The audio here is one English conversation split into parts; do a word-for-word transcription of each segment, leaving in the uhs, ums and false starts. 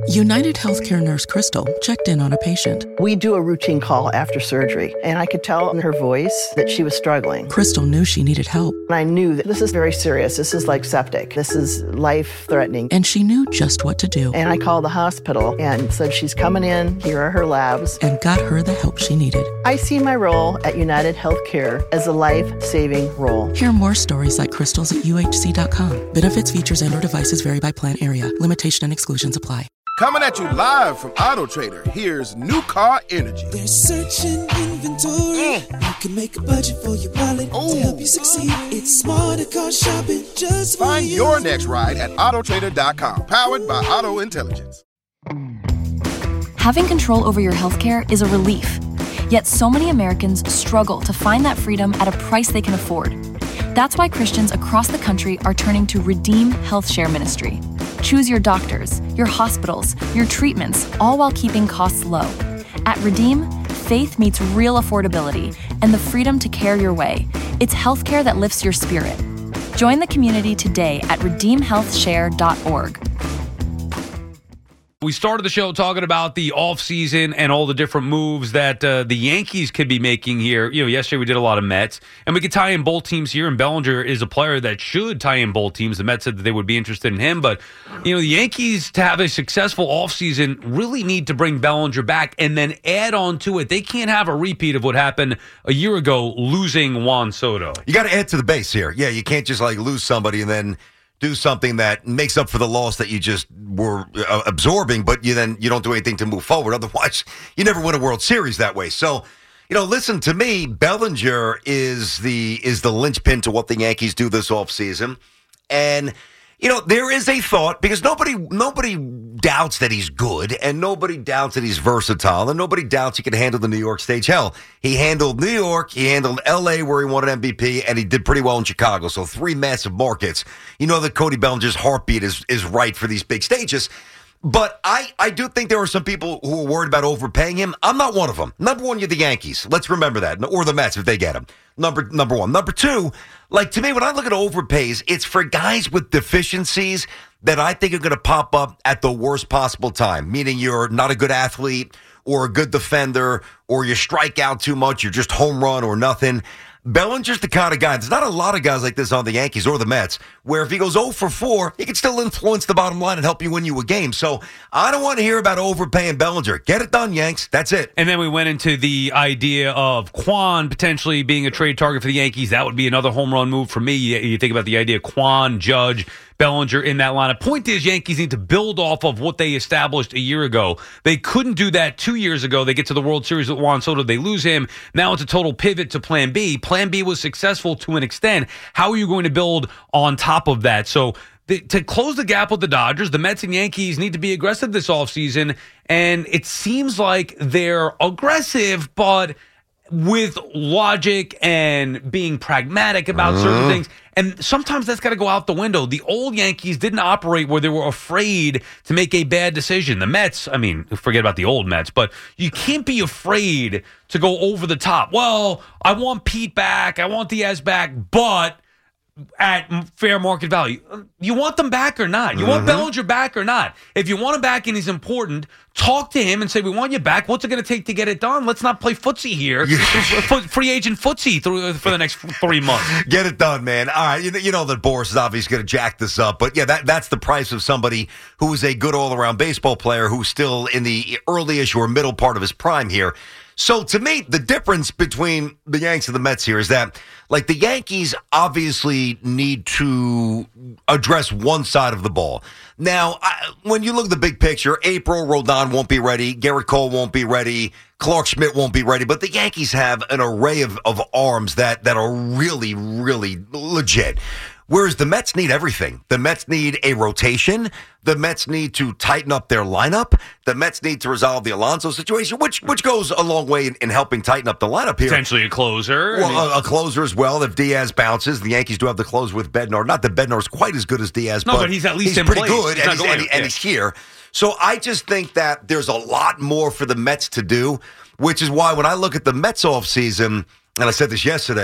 United Healthcare nurse Crystal checked in on a patient. We do a routine call after surgery, and I could tell in her voice that she was struggling. Crystal knew she needed help. And I knew that this is very serious. This is like septic. This is life-threatening. And she knew just what to do. And I called the hospital and said, she's coming in. Here are her labs. And got her the help she needed. I see my role at United Healthcare as a life-saving role. Hear more stories like Crystal's at U H C dot com. Benefits, features, and or devices vary by plan area. Limitation and exclusions apply. Coming at you live from Auto Trader, here's New Car Energy. They're searching inventory. Mm. You can make a budget for your wallet Ooh. To help you succeed. It's smarter car shopping just for Find you. your next ride at auto trader dot com, powered by Auto Intelligence. Having control over your healthcare is a relief. Yet so many Americans struggle to find that freedom at a price they can afford. That's why Christians across the country are turning to Redeem Health Share Ministry. Choose your doctors, your hospitals, your treatments, all while keeping costs low. At Redeem, faith meets real affordability and the freedom to care your way. It's healthcare that lifts your spirit. Join the community today at redeem health share dot org. We started the show talking about the offseason and all the different moves that uh, the Yankees could be making here. You know, yesterday we did a lot of Mets, and we could tie in both teams here, and Bellinger is a player that should tie in both teams. The Mets said that they would be interested in him, but, you know, the Yankees, to have a successful offseason, really need to bring Bellinger back and then add on to it. They can't have a repeat of what happened a year ago, losing Juan Soto. You got to add to the base here. Yeah, you can't just, like, lose somebody and then do something that makes up for the loss that you just were uh, absorbing, but you then you don't do anything to move forward. Otherwise, you never win a World Series that way. So, you know, listen to me. Bellinger is the is the linchpin to what the Yankees do this offseason. And, you know, there is a thought, because nobody nobody doubts that he's good, and nobody doubts that he's versatile, and nobody doubts he can handle the New York stage. Hell, he handled New York, he handled L A where he won an M V P, and he did pretty well in Chicago. So three massive markets. You know that Cody Bellinger's heartbeat is is right for these big stages. But I, I do think there are some people who are worried about overpaying him. I'm not one of them. Number one, you're the Yankees. Let's remember that. Or the Mets if they get him. Number number one. Number two, like to me, when I look at overpays, it's for guys with deficiencies that I think are going to pop up at the worst possible time, meaning you're not a good athlete or a good defender, or you strike out too much, you're just home run or nothing. Bellinger's the kind of guy, there's not a lot of guys like this on the Yankees or the Mets, where if he goes oh for four, he can still influence the bottom line and help you win you a game. So I don't want to hear about overpaying Bellinger. Get it done, Yanks. That's it. And then we went into the idea of Kwan potentially being a trade target for the Yankees. That would be another home run move for me. You, you think about the idea of Kwan, Judge, Bellinger in that lineup. Point is, Yankees need to build off of what they established a year ago. They couldn't do that two years ago. They get to the World Series with Juan Soto. They lose him. Now it's a total pivot to Plan B. Plan B was successful to an extent. How are you going to build on top of that? So the, to close the gap with the Dodgers, the Mets and Yankees need to be aggressive this offseason. And it seems like they're aggressive, but with logic and being pragmatic about uh-huh. certain things. And sometimes that's got to go out the window. The old Yankees didn't operate where they were afraid to make a bad decision. The Mets, I mean, forget about the old Mets, but you can't be afraid to go over the top. Well, I want Pete back. I want Diaz back, but at fair market value. You want them back or not? You mm-hmm. want Bellinger back or not? If you want him back and he's important, talk to him and say, we want you back. What's it going to take to get it done? Let's not play footsie here. Free agent footsie through, for the next three months. Get it done, man. All right. You know, you know that Boris is obviously going to jack this up. But, yeah, that that's the price of somebody who is a good all-around baseball player who's still in the early-ish or middle part of his prime here. So, to me, the difference between the Yanks and the Mets here is that, like, the Yankees obviously need to address one side of the ball. Now, I, when you look at the big picture, April, Rodon won't be ready, Garrett Cole won't be ready, Clark Schmidt won't be ready, but the Yankees have an array of, of arms that, that are really, really legit. Whereas the Mets need everything. The Mets need a rotation. The Mets need to tighten up their lineup. The Mets need to resolve the Alonso situation, which which goes a long way in, in helping tighten up the lineup here. Potentially a closer. Well, I mean, a, a closer as well. If Diaz bounces, the Yankees do have the close with Bednar. Not that Bednar's quite as good as Diaz, no, but, but he's at least he's in pretty place. good, he's and, he's, going, and, he, and yeah. he's here. So I just think that there's a lot more for the Mets to do, which is why when I look at the Mets offseason, and I said this yesterday,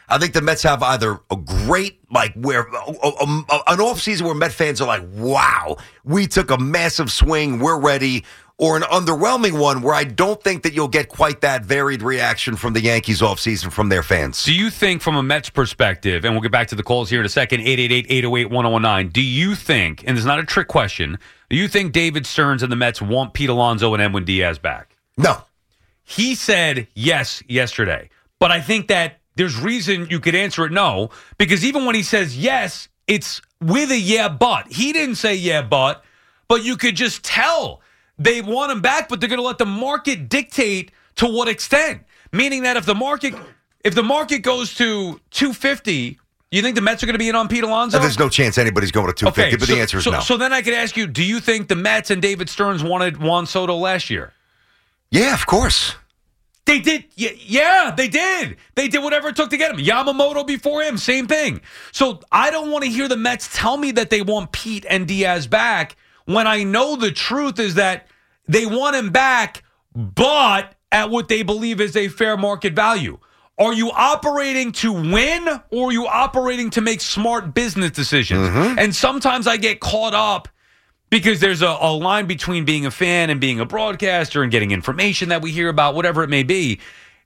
I think the Mets have either a great, like, where a, a, a, an offseason where Met fans are like, wow, we took a massive swing, we're ready, or an underwhelming one where I don't think that you'll get quite that varied reaction from the Yankees offseason from their fans. Do you think, from a Mets perspective, and we'll get back to the calls here in a second, eight eight eight, eight oh eight, one oh one nine, do you think, and it's not a trick question, do you think David Stearns and the Mets want Pete Alonso and Edwin Diaz back? No. He said yes yesterday, but I think that there's reason you could answer it no, because even when he says yes, it's with a yeah, but. He didn't say yeah, but, but you could just tell they want him back, but they're going to let the market dictate to what extent. Meaning that if the market if the market goes to two fifty, you think the Mets are going to be in on Pete Alonso? There's no chance anybody's going to two fifty, okay, but so, the answer is so, no. So then I could ask you, do you think the Mets and David Stearns wanted Juan Soto last year? Yeah, of course. They did. Yeah, they did. They did whatever it took to get him. Yamamoto before him, same thing. So I don't want to hear the Mets tell me that they want Pete and Diaz back when I know the truth is that they want him back, but at what they believe is a fair market value. Are you operating to win, or are you operating to make smart business decisions? Mm-hmm. And sometimes I get caught up because there's a, a line between being a fan and being a broadcaster and getting information that we hear about, whatever it may be.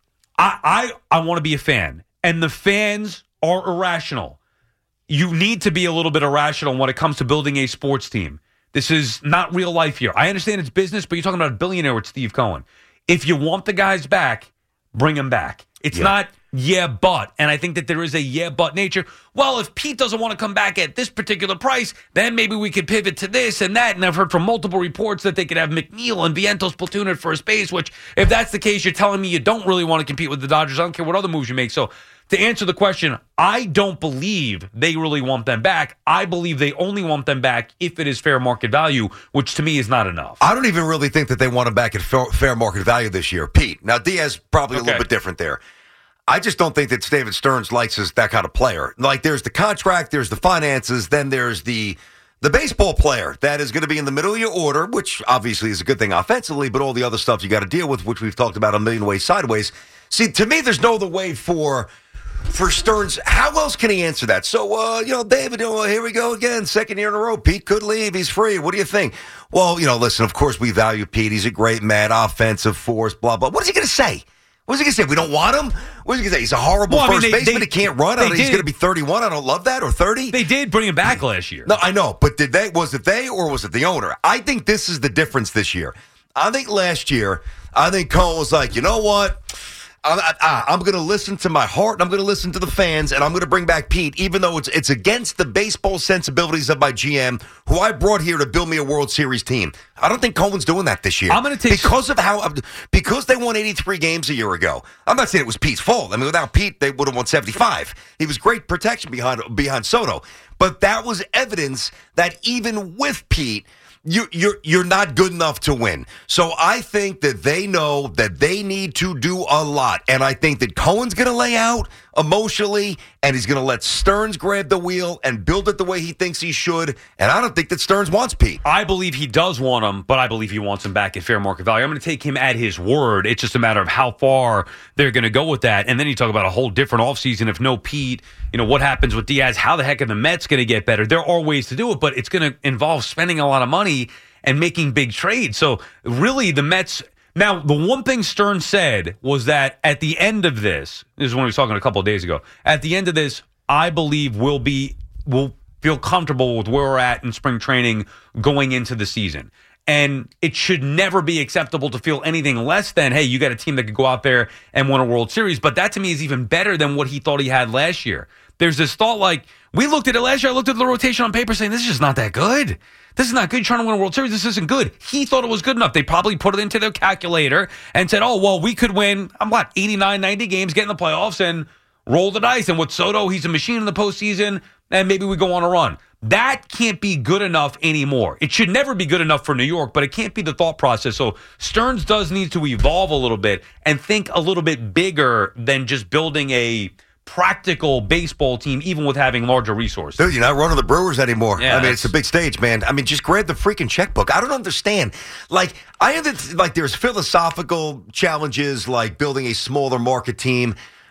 I I, I want to be a fan, and the fans are irrational. You need to be a little bit irrational when it comes to building a sports team. This is not real life here. I understand it's business, but you're talking about a billionaire with Steve Cohen. If you want the guys back, bring them back. It's yeah. not yeah, but. And I think that there is a yeah, but nature. Well, if Pete doesn't want to come back at this particular price, then maybe we could pivot to this and that. And I've heard from multiple reports that they could have McNeil and Vientos platoon at first base, which if that's the case, you're telling me you don't really want to compete with the Dodgers. I don't care what other moves you make. So to answer the question, I don't believe they really want them back. I believe they only want them back if it is fair market value, which to me is not enough. I don't even really think that they want them back at fair, fair market value this year. Pete. Now, Diaz probably okay. a little bit different there. I just don't think that David Stearns likes his, that kind of player. Like, there's the contract, there's the finances, then there's the the baseball player that is going to be in the middle of your order, which obviously is a good thing offensively, but all the other stuff you got to deal with, which we've talked about a million ways sideways. See, to me, there's no other way for for Stearns. How else can he answer that? So, uh, you know, David, you know, here we go again, second year in a row. Pete could leave. He's free. What do you think? Well, you know, listen, of course we value Pete. He's a great man, offensive force, blah, blah. What is he going to say? What's he going to say? We don't want him? What's he going to say? He's a horrible well, first I mean, they, baseman. They, he can't run. He's going to be thirty-one. I don't love that. Or thirty. They did bring him back last year. No, I know. But did they? Was it they or was it the owner? I think this is the difference this year. I think last year, I think Cohen was like, you know what? I, I, I'm going to listen to my heart, and I'm going to listen to the fans, and I'm going to bring back Pete, even though it's it's against the baseball sensibilities of my G M, who I brought here to build me a World Series team. I don't think Cohen's doing that this year. I'm going to take because of how because they won eighty-three games a year ago. I'm not saying it was Pete's fault. I mean, without Pete, they would have won seventy-five. He was great protection behind behind Soto, but that was evidence that even with Pete, You, you're you're not good enough to win. So I think that they know that they need to do a lot. And I think that Cohen's going to lay out emotionally, and he's going to let Stearns grab the wheel and build it the way he thinks he should. And I don't think that Stearns wants Pete. I believe he does want him, but I believe he wants him back at fair market value. I'm going to take him at his word. It's just a matter of how far they're going to go with that. And then you talk about a whole different offseason. If no Pete, you know, what happens with Diaz? How the heck are the Mets going to get better? There are ways to do it, but it's going to involve spending a lot of money and making big trades. So really the Mets... Now, the one thing Stearns said was that at the end of this, this is when he was talking a couple of days ago, at the end of this, I believe we'll be, we'll feel comfortable with where we're at in spring training going into the season. And it should never be acceptable to feel anything less than, hey, you got a team that could go out there and win a World Series. But that to me is even better than what he thought he had last year. There's this thought like, we looked at it last year, I looked at the rotation on paper saying, this is just not that good. This is not good. You're trying to win a World Series. This isn't good. He thought it was good enough. They probably put it into their calculator and said, oh, well, we could win, I'm what, eighty-nine, ninety games, get in the playoffs and roll the dice. And with Soto, he's a machine in the postseason, and maybe we go on a run. That can't be good enough anymore. It should never be good enough for New York, but it can't be the thought process. So Stearns does need to evolve a little bit and think a little bit bigger than just building a practical baseball team, even with having larger resources. Dude, you're not running the Brewers anymore. Yeah, I mean, it's a big stage, man. I mean, just grab the freaking checkbook. I don't understand. Like, I understand, like, there's philosophical challenges like building a smaller market team.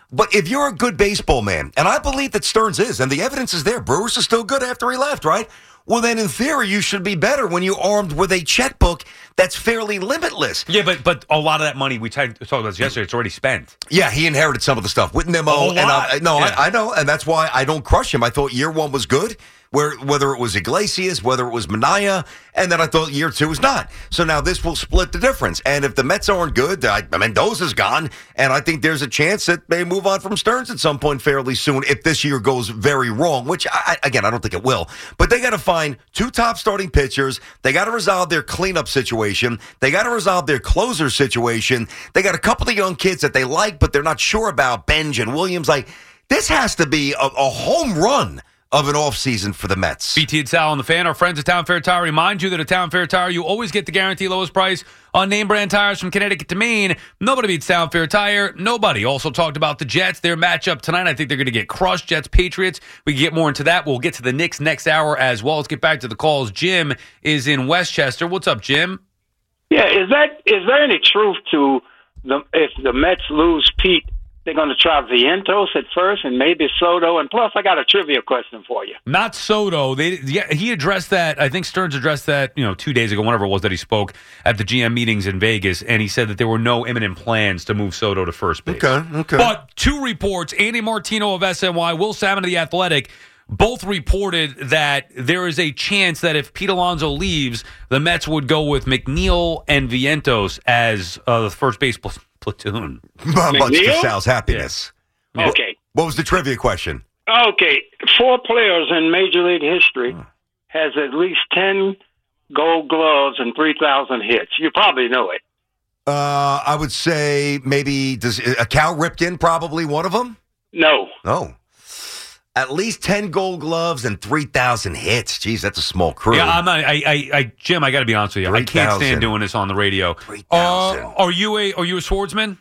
But if you're a good baseball man, and I believe that Stearns is, and the evidence is there, Brewers are still good after he left, right? Well, then in theory, you should be better when you're armed with a checkbook that's fairly limitless. Yeah, but but a lot of that money, we talked about this yesterday, it's already spent. Yeah, he inherited some of the stuff with Nimmo. A whole and lot. I, no, Yeah. I, I know, and that's why I don't crush him. I thought year one was good. Where whether it was Iglesias, whether it was Minaya, and then I thought year two was not. So now this will split the difference. And if the Mets aren't good, I, Mendoza's gone, and I think there's a chance that they move on from Stearns at some point fairly soon if this year goes very wrong, which, I, again, I don't think it will. But they got to find two top starting pitchers. They got to resolve their cleanup situation. They got to resolve their closer situation. They got a couple of young kids that they like, but they're not sure about, Benj and Williams. Like, this has to be a, a home run of an offseason for the Mets. B T and Sal on the Fan, our friends at Town Fair Tire remind you that at Town Fair Tire, you always get the guaranteed lowest price on name brand tires from Connecticut to Maine. Nobody beats Town Fair Tire. Nobody. Also talked about the Jets, their matchup tonight. I think they're going to get crushed. Jets, Patriots. We can get more into that. We'll get to the Knicks next hour as well. Let's get back to the calls. Jim is in Westchester. What's up, Jim? Yeah, is that is there any truth to the if the Mets lose Pete, they're going to try Vientos at first and maybe Soto? And plus, I got a trivia question for you. Not Soto. They, yeah, he addressed that. I think Stearns addressed that, you know, two days ago, whenever it was that he spoke at the G M meetings in Vegas, and he said that there were no imminent plans to move Soto to first base. Okay, okay. But two reports, Andy Martino of S N Y, Will Salmon of The Athletic, both reported that there is a chance that if Pete Alonso leaves, the Mets would go with McNeil and Vientos as uh, the first base pl- platoon. Much to McNeil? Sal's happiness. Yeah. Okay. What was the trivia question? Okay. Four players in Major League history has at least ten gold gloves and three thousand hits. You probably know it. Uh, I would say maybe does a Cal Ripken probably one of them? No. No. At least ten gold gloves and three thousand hits. Jeez, that's a small crew. Yeah, I'm not. I, I, I Jim, I got to be honest with you. I can't three thousand. stand doing this on the radio. three Uh, thousand. are you a Are you a swordsman?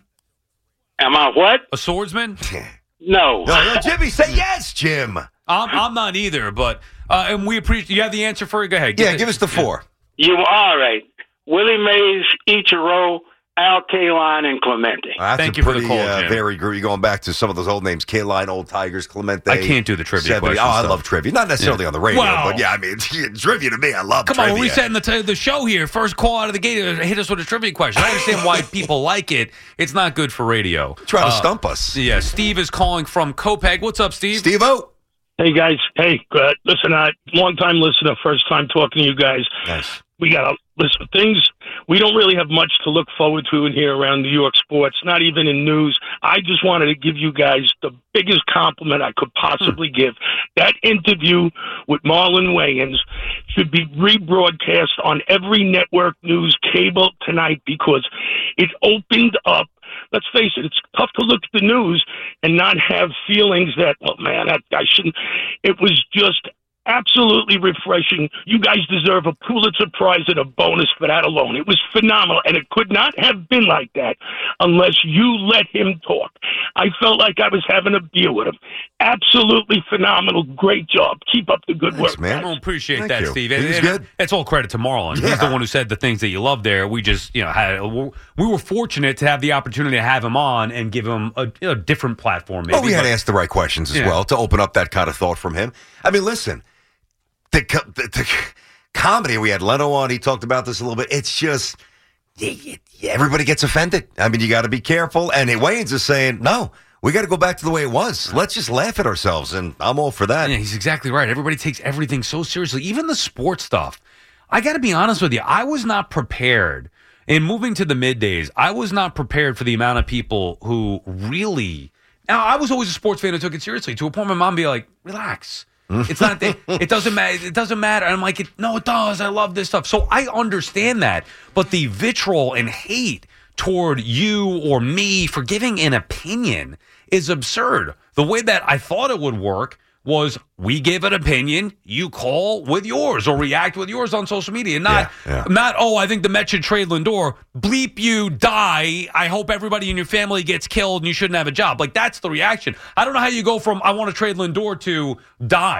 Am I what? A swordsman? No. No, no, Jimmy, say yes, Jim. I'm, I'm not either. But uh, and we appreciate. You have the answer for it. Go ahead. Yeah, it- give us the four. You all right. Willie Mays, Ichiro, Al Kaline, and Clemente. That's Thank a you for the pretty, call, uh, Jim. very gr- You're going back to some of those old names: K-Line, Old Tigers, Clemente. I can't do the trivia seventy. questions, Oh, I though. love trivia. Not necessarily Yeah. on the radio, Wow. but yeah, I mean, trivia to me, I love Come trivia. on, we're resetting the, t- the show here. First call out of the gate, uh, hit us with a trivia question. I understand why people like it. It's not good for radio. Try to Uh, stump us. Yeah, Steve is calling from Copeg. What's up, Steve? Steve-O. Hey guys, hey, uh, listen, uh, long time listener, first time talking to you guys. Nice. We got to listen. Things we don't really have much to look forward to in here around New York sports, not even in news. I just wanted to give you guys the biggest compliment I could possibly give. That interview with Marlon Wayans should be rebroadcast on every network news cable tonight because it opened up. Let's face it, it's tough to look at the news and not have feelings that, well, man, that guy shouldn't. It was just absolutely refreshing. You guys deserve a Pulitzer Prize and a bonus for that alone. It was phenomenal, and it could not have been like that unless you let him talk. I felt like I was having a beer with him. Absolutely phenomenal. Great job. Keep up the good Thanks, work, man. I don't appreciate Thank that, you. Steve. He And- was and good. It's all credit to Marlon. He's Yeah. the one who said the things that you love there. We just, you know, had we were fortunate to have the opportunity to have him on and give him a, a different platform. Maybe. Well, we had But- to ask the right questions as Yeah. well to open up that kind of thought from him. I mean, listen, the, co- the, the comedy, we had Leno on, he talked about this a little bit. It's just, y- y- everybody gets offended. I mean, you got to be careful. And Wayans is saying, no, we got to go back to the way it was. Let's just laugh at ourselves. And I'm all for that. Yeah, he's exactly right. Everybody takes everything so seriously, even the sports stuff. I got to be honest with you. I was not prepared. In moving to the middays, I was not prepared for the amount of people who really. Now, I was always a sports fan who took it seriously to a point where my mom be like, relax. It's not that it doesn't matter. It doesn't matter. And I'm like, it, no, it does. I love this stuff. So I understand that. But the vitriol and hate toward you or me for giving an opinion is absurd. The way that I thought it would work was we give an opinion, you call with yours or react with yours on social media. Not, Yeah, yeah. not oh, I think the Mets should trade Lindor. Bleep you, die. I hope everybody in your family gets killed and you shouldn't have a job. Like, that's the reaction. I don't know how you go from I want to trade Lindor to die.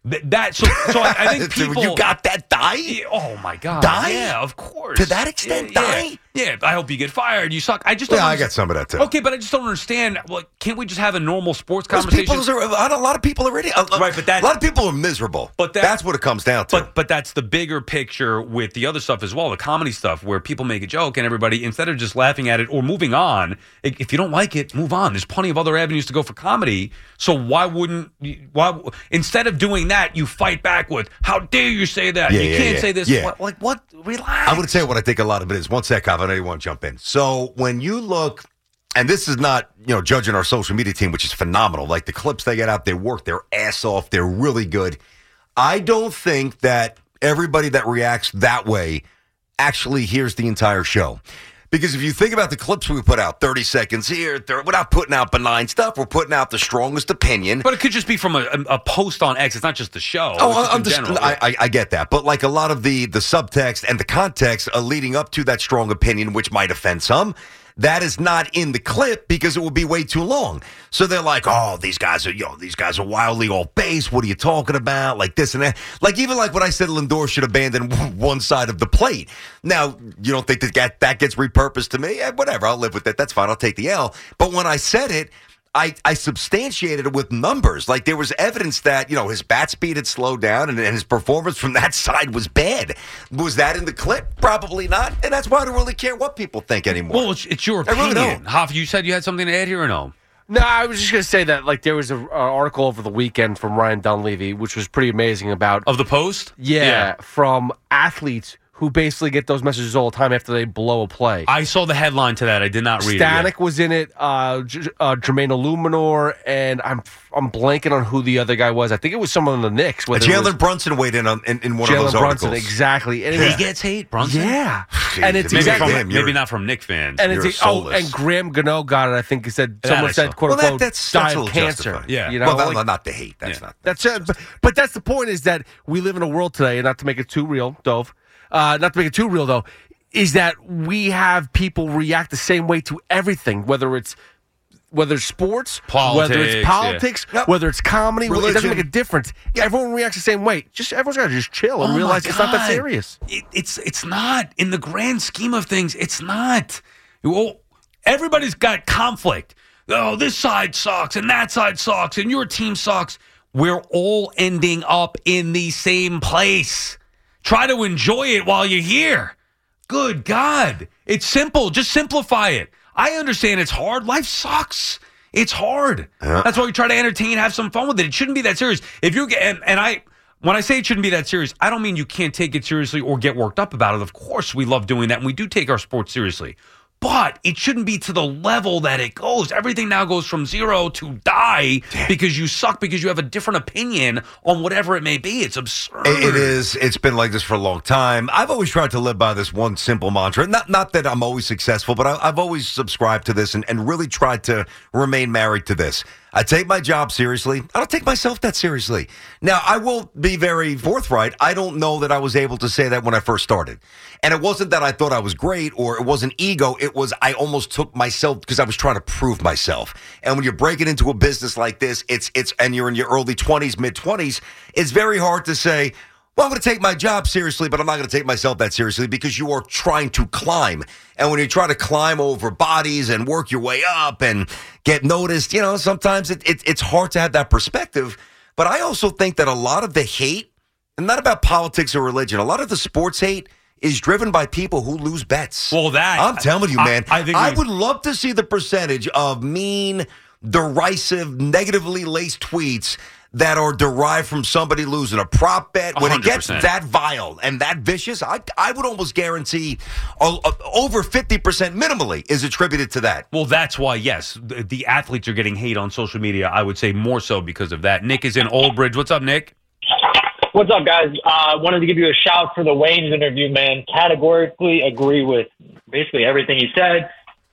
Th- that so so I, I think people you got that die. Oh my god, Die? Yeah, of course. To that extent, yeah, die? Yeah. yeah, I hope you get fired. You suck. I just don't Yeah, I understand- got some of that too. Okay, but I just don't understand. Well, can't we just have a normal sports Those conversation? people are, a lot of people already. A, Right, but that- a lot of people are miserable. But that- that's what it comes down to. But but that's the bigger picture with the other stuff as well, the comedy stuff, where people make a joke and everybody, instead of just laughing at it or moving on, i- if you don't like it, move on. There's plenty of other avenues to go for comedy. So why wouldn't you- why instead of doing that, you fight back with how dare you say that? Yeah, you yeah, can't yeah. say this. Yeah. What, like what? Relax. I'm going to tell you what I think a lot of it is. One sec, Kyle, I know you want to jump in. So when you look, and this is not, you know, judging our social media team, which is phenomenal. Like the clips they get out, they work their ass off. They're really good. I don't think that everybody that reacts that way actually hears the entire show. Because if you think about the clips we put out, thirty seconds here, thirty, we're not putting out benign stuff. We're putting out the strongest opinion. But it could just be from a, a post on X. It's not just the show. Oh, It's just I'm in just, general. I, I, I get that. But like a lot of the, the subtext and the context uh, leading up to that strong opinion, which might offend some, that is not in the clip because it would be way too long. So they're like, oh, these guys are, you know, these guys are wildly off base. What are you talking about? Like this and that. Like even like when I said Lindor should abandon one side of the plate. Now, you don't think that that gets repurposed to me? Eh, whatever, I'll live with it. That's fine. I'll take the L. But when I said it, I, I substantiated it with numbers. Like there was evidence that, you know, his bat speed had slowed down and, and his performance from that side was bad. Was that in the clip? Probably not. And that's why I don't really care what people think anymore. Well, it's, it's your I really opinion. don't. Hoff, you said you had something to add here or no? No, I was just going to say that like there was an article over the weekend from Ryan Dunleavy, which was pretty amazing about Of the Post? yeah, Yeah. from athletes who basically get those messages all the time after they blow a play. I saw the headline to that. I did not read it. yet. Stanek was in it, uh, J- uh, Jermaine Illuminor, and I'm I'm blanking on who the other guy was. I think it was someone on the Knicks. whether it Jalen was Brunson weighed in on in, in one Jalen of those Brunson, articles. exactly. And it He was, gets hate, Brunson? yeah, Jeez, and it's maybe Maybe, exactly. from, him, you're- maybe not from Knick fans. And it's You're oh, soulless. and Graham Gano got it. I think he said That I someone said saw. quote Well, that, unquote that's, die that's a of little cancer. justified. Yeah. you know, well, that, like- not the hate. That's Yeah. not. That's it. But, but that's the point is that we live in a world today, and not to make it too real, Dove, uh, not to make it too real, though, is that we have people react the same way to everything, whether it's whether it's sports, whether Politics, it's politics, yeah. Yep. whether it's comedy, it doesn't Religion. make a difference. Everyone reacts the same way. Just everyone's got to just chill and Oh, realize my it's not that God. serious. It, it's it's not in the grand scheme of things. It's not. Well, everybody's got conflict. Oh, this side sucks and that side sucks and your team sucks. We're all ending up in the same place. Try to enjoy it while you're here. Good God. It's simple. Just simplify it. I understand it's hard. Life sucks. It's hard. That's why we try to entertain, have some fun with it. It shouldn't be that serious. If you and, and I, when I say it shouldn't be that serious, I don't mean you can't take it seriously or get worked up about it. Of course, we love doing that, and we do take our sports seriously. But it shouldn't be to the level that it goes. Everything now goes from zero to die because you suck, because you have a different opinion on whatever it may be. It's absurd. It, it is. It's been like this for a long time. I've always tried to live by this one simple mantra. Not not that I'm always successful, but I, I've always subscribed to this and, and really tried to remain married to this. I take my job seriously. I don't take myself that seriously. Now, I will be very forthright. I don't know that I was able to say that when I first started. And it wasn't that I thought I was great or it wasn't ego. It was I almost took myself because I was trying to prove myself. And when you're breaking into a business like this, it's it's and you're in your early twenties, mid-twenties, it's very hard to say, well, I'm going to take my job seriously, but I'm not going to take myself that seriously because you are trying to climb. And when you try to climb over bodies and work your way up and get noticed, you know, sometimes it, it, it's hard to have that perspective. But I also think that a lot of the hate, and not about politics or religion, a lot of the sports hate is driven by people who lose bets. Well, that I'm telling you, I- man. I think I we- would love to see the percentage of mean, derisive, negatively laced tweets that are derived from somebody losing a prop bet. When it one hundred gets percent. that vile and that vicious, I I would almost guarantee uh, uh, over fifty percent minimally is attributed to that. Well, that's why, yes, the, the athletes are getting hate on social media. I would say more so because of that. Nick is in Old Bridge. What's up, Nick? What's up, guys? I uh, wanted to give you a shout for the Wayne's interview, man. Categorically agree with basically everything he said.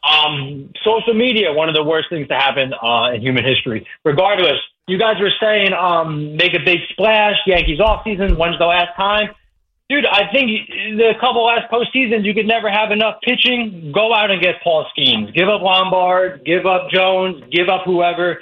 Um, social media, one of the worst things to happen uh, in human history. Regardless, you guys were saying um, make a big splash, Yankees offseason, when's the last time? Dude, I think the couple last postseasons, you could never have enough pitching. Go out and get Paul Skeens. Give up Lombard, give up Jones, give up whoever.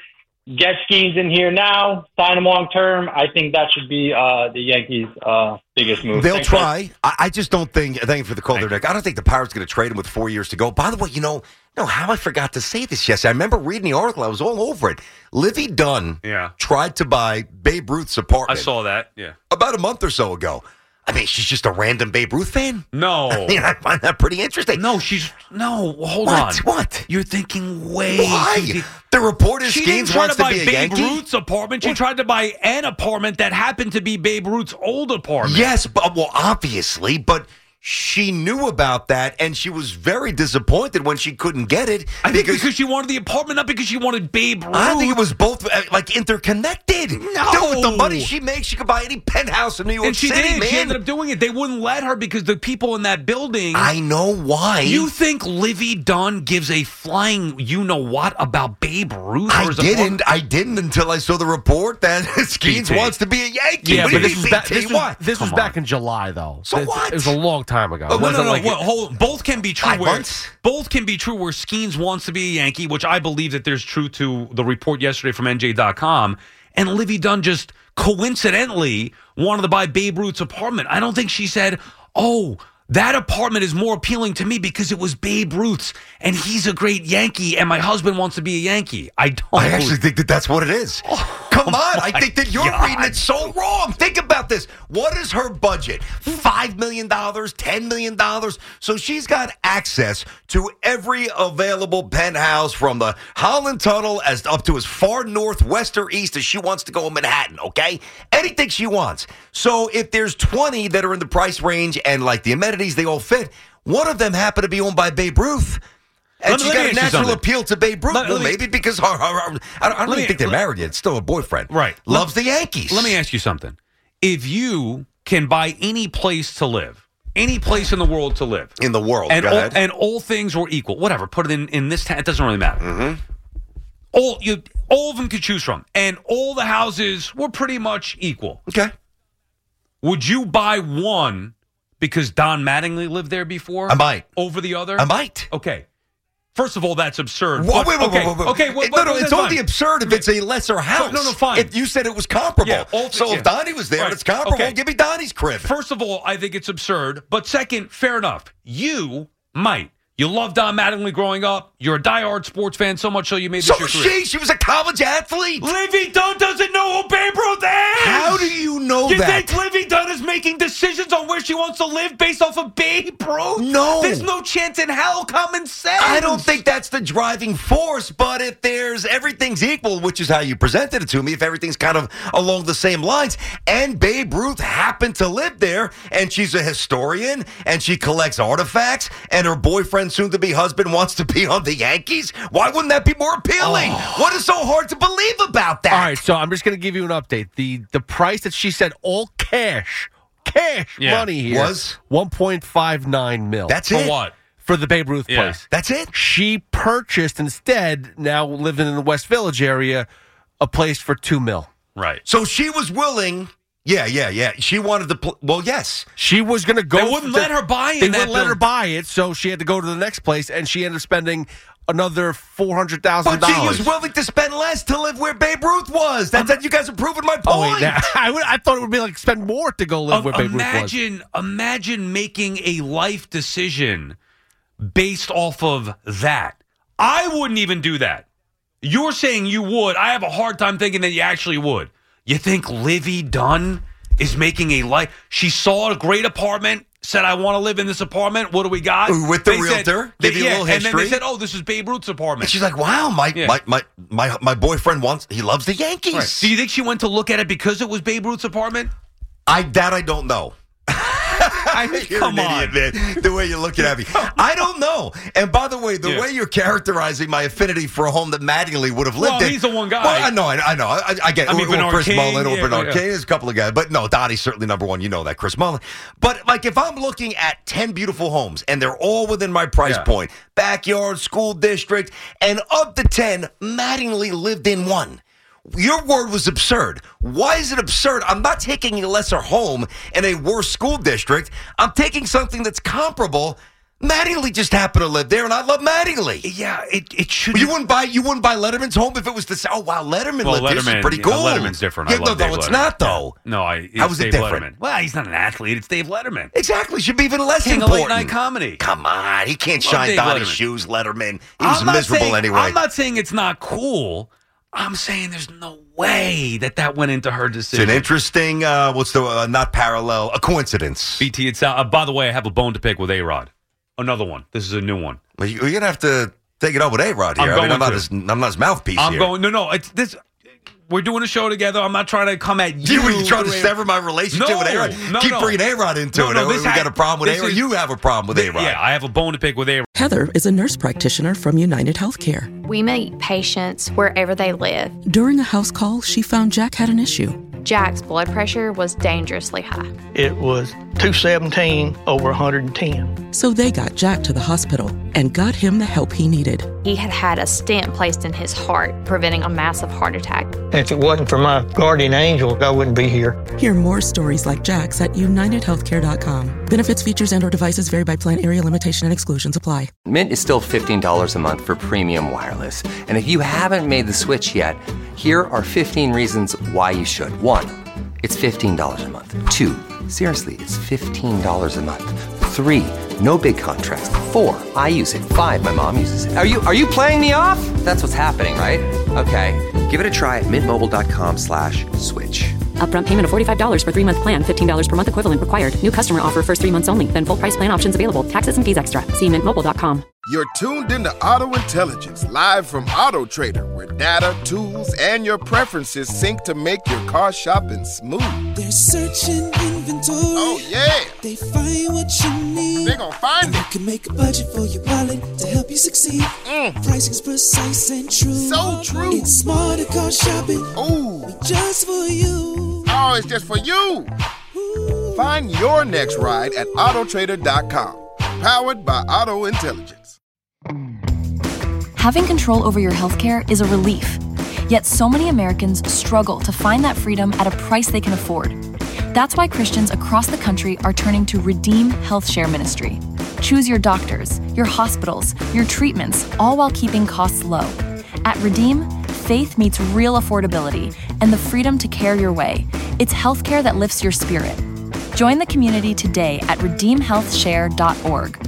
get Skeens in here now, sign him long term. I think that should be uh, the Yankees' uh, biggest move. They'll Thanks, try. I, I just don't think. Thank you for the call there, Nick. I don't think the Pirates are going to trade him with four years to go. By the way, you know, no, how I forgot to say this yesterday. I remember reading the article. I was all over it. Livy Dunn yeah. tried to buy Babe Ruth's apartment. I saw that. Yeah, about a month or so ago. I mean, she's just a random Babe Ruth fan? No. I mean, I find that pretty interesting. No, she's... No, hold what? on. What? You're thinking way... Why? Too deep. The report is She didn't Skeens try wants to to buy be a Babe Yankee? Ruth's apartment. She What? tried to buy an apartment that happened to be Babe Ruth's old apartment. Yes, but, well, obviously, but... She knew about that, and she was very disappointed when she couldn't get it. I think because she wanted the apartment, not because she wanted Babe Ruth. I think it was both, uh, like, interconnected. No. Dude, with the money she makes, she could buy any penthouse in New York And she City, did. man. She ended up doing it. They wouldn't let her because the people in that building... I know why. You think Livy Dunn gives a flying you-know-what about Babe Ruth? I or is it didn't. I didn't until I saw the report that Skeens B T. wants to be a Yankee. Yeah, What but do you this was, mean, ba- B T? this was, What? this was Come back on. in July, though. So it, what? It was a long time ago. Oh, It No, no, wasn't no. like- Well, hold, both can be true. Five Where, months? both can be true where Skeens wants to be a Yankee, which I believe that there's truth to the report yesterday from N J dot com, and Livy Dunn just coincidentally wanted to buy Babe Ruth's apartment. I don't think she said, oh, that apartment is more appealing to me because it was Babe Ruth's, and he's a great Yankee, and my husband wants to be a Yankee. I don't. I actually think that that's what it is. Come on. I think that you're God. reading it so wrong. Think about this. What is her budget? five million dollars, ten million dollars? So she's got access to every available penthouse from the Holland Tunnel as up to as far northwest or east as she wants to go in Manhattan, okay? Anything she wants. So if there's twenty that are in the price range and like the amenities, they all fit, one of them happen to be owned by Babe Ruth. And Let me- she's let me got a ask you natural something. appeal to Babe Ruth. Let- well, let me- maybe because her, her, her- I don't, I don't Let even me- think they're let- married yet. It's still a boyfriend. Right. Loves the Yankees. Let me ask you something. If you can buy any place to live, any place in the world to live, In the world. and Go all, ahead. and all things were equal, whatever, put it in, in this town, it doesn't really matter. Mm-hmm. All you, all of them could choose from, and all the houses were pretty much equal. Okay. Would you buy one because Don Mattingly lived there before? I might. Over the other? I might. Okay. First of all, that's absurd. Whoa, but- wait, wait, okay, wait, wait, wait. okay, wait, no, no, wait, it's that's only fine. absurd if it's a lesser house. No, no, fine. If you said it was comparable. Yeah, all- so yeah. if Donnie was there, Right. it's comparable. Okay. Give me Donnie's crib. First of all, I think it's absurd. But second, fair enough. You might. You loved Don Mattingly growing up. You're a diehard sports fan, so much so you made this So your was career. she. She was a college athlete. Livy Dunn doesn't know who Babe Ruth is! How do you know You that? think Livy Dunn is making decisions on where she wants to live based off of Babe Ruth? No. There's no chance in hell. Common sense. I don't think that's the driving force, but if there's everything's equal, which is how you presented it to me, if everything's kind of along the same lines, and Babe Ruth happened to live there, and she's a historian, and she collects artifacts, and her boyfriend, soon-to-be husband, wants to be on the Yankees, why wouldn't that be more appealing? Oh. What is so hard to believe about that? All right, so I'm just going to give you an update. The the price that she said all cash, cash Yeah. money here Was? one point five nine mil. That's For it. what? for the Babe Ruth Yeah. place. That's it? She purchased instead, now living in the West Village area, a place for two mil. Right. So she was willing... Yeah, yeah, yeah. She wanted to... Pl- well, yes. She was going to go. They wouldn't to- let her buy in They that wouldn't let her building. buy it, so she had to go to the next place, and she ended up spending another four hundred thousand But she dollars. was willing to spend less to live where Babe Ruth was. That's that. You guys are proving my point. Oh wait, now, I, would, I thought it would be like spend more to go live Um, where Babe Ruth was. imagine, imagine making a life decision based off of that. I wouldn't even do that. You're saying you would. I have a hard time thinking that you actually would. You think Livy Dunn is making a life? She saw a great apartment, said, I want to live in this apartment. What do we got? With the They said- realtor? they- Give you a yeah, little and then they history? said, oh, this is Babe Ruth's apartment. And she's like, wow, my, Yeah. my, my, my, my boyfriend wants, he loves the Yankees. Right. Do you think she went to look at it because it was Babe Ruth's apartment? I, that I don't know. I mean, You're come an on. idiot, man. The way you're looking at me. I don't know. And by the way, the Yeah. way you're characterizing my affinity for a home that Mattingly would have lived Well, in. he's the one guy. Well, I know, I, I know. I, I get it. I mean, or, or Bernard Chris King, Mullin or yeah, Bernard yeah. King. There's a couple of guys. But no, Donnie's certainly number one. You know that, Chris Mullin. But like if I'm looking at ten beautiful homes and they're all within my price Yeah. point, backyard, school district, and of the ten, Mattingly lived in one. Your word was absurd. Why is it absurd? I'm not taking a lesser home in a worse school district. I'm taking something that's comparable Mattingly just happened to live there, and I love Mattingly. Yeah, it it should. You wouldn't buy you wouldn't buy Letterman's home if it was the oh wow Letterman Well, lived here. This is Letterman, pretty yeah, cool. Letterman's different. I Yeah, love no, Dave no, it's Letterman. not though. No, I. It's How is it Dave different? Letterman. Well, he's not an athlete. It's Dave Letterman. Exactly, should be even less King of important. late night comedy. Come on, he can't Love shine Dave Donnie's Letterman. shoes. Letterman, he was I'm not miserable saying, anyway. I'm not saying it's not cool. I'm saying there's no way that that went into her It's decision. an interesting, uh, what's the uh, not parallel, a coincidence. B T, it's uh, by the way, I have a bone to pick with A-Rod. Another one. This is a new one. Well, you- You're gonna have to take it up with A-Rod here. I'm I mean, going I'm not to. his, I'm not his mouthpiece I'm here. going. No, no. It's this. We're doing a show together. I'm not trying to come at you. You were trying to through sever my relationship No, with A-Rod. no, Keep no. bringing A-Rod into No, it. no, we this got ha- a problem with this A-Rod. is- You have a problem with A-Rod. Yeah, I have a bone to pick with A-Rod. Heather is a nurse practitioner from United Healthcare. We meet patients wherever they live. During a house call, she found Jack had an issue. Jack's blood pressure was dangerously high. It was two seventeen over one hundred ten. So they got Jack to the hospital and got him the help he needed. He had had a stent placed in his heart, preventing a massive heart attack. If it wasn't for my guardian angel, I wouldn't be here. Hear more stories like Jack's at united healthcare dot com. Benefits, features, and or devices vary by plan, area limitation, and exclusions apply. Mint is still fifteen dollars a month for premium wireless. And if you haven't made the switch yet, here are fifteen reasons why you should. One, it's fifteen dollars a month. Two, seriously, it's fifteen dollars a month. Three, no big contracts. Four, I use it. Five, my mom uses it. Are you are you playing me off? That's what's happening, right? Okay, give it a try at mintmobile.com slash switch. Upfront payment of forty-five dollars for three-month plan, fifteen dollars per month equivalent required. New customer offer first three months only. Then full price plan options available. Taxes and fees extra. See mint mobile dot com. You're tuned into Auto Intelligence, live from Auto Trader, where data, tools, and your preferences sync to make your car shopping smooth. They're searching inventory. Oh, yeah. They find what you need. They gon' find and it. You can make a budget for your wallet to help you succeed. Mm. Pricing's precise and true. So true. It's smarter car shopping. Ooh. Just for you. Oh, it's just for you. Ooh. Find your next ride at auto trader dot com. Powered by Auto Intelligence. Having control over your healthcare is a relief. Yet so many Americans struggle to find that freedom at a price they can afford. That's why Christians across the country are turning to Redeem Health Share Ministry. Choose your doctors, your hospitals, your treatments, all while keeping costs low. At Redeem, faith meets real affordability and the freedom to care your way. It's healthcare that lifts your spirit. Join the community today at redeem health share dot org.